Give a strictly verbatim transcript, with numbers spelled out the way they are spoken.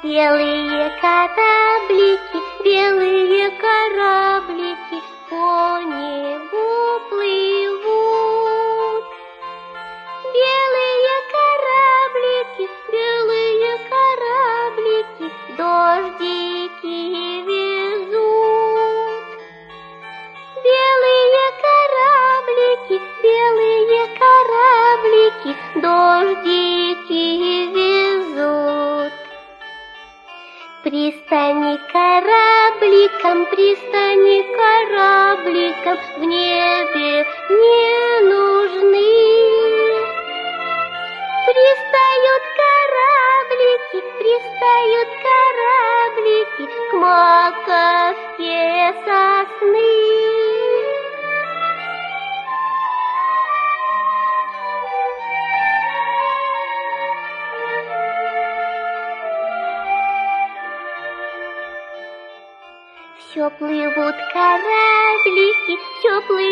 Белые кораблики, белые кораблики по небу плывут. Белые кораблики, белые кораблики дождики везут. Белые кораблики, белые кораблики дождики везут. Пристани корабликом, пристани корабликом в небе не нужны. Пристают кораблики, пристают кораблики к маковке сосны. Все плывут кораблики, все плывут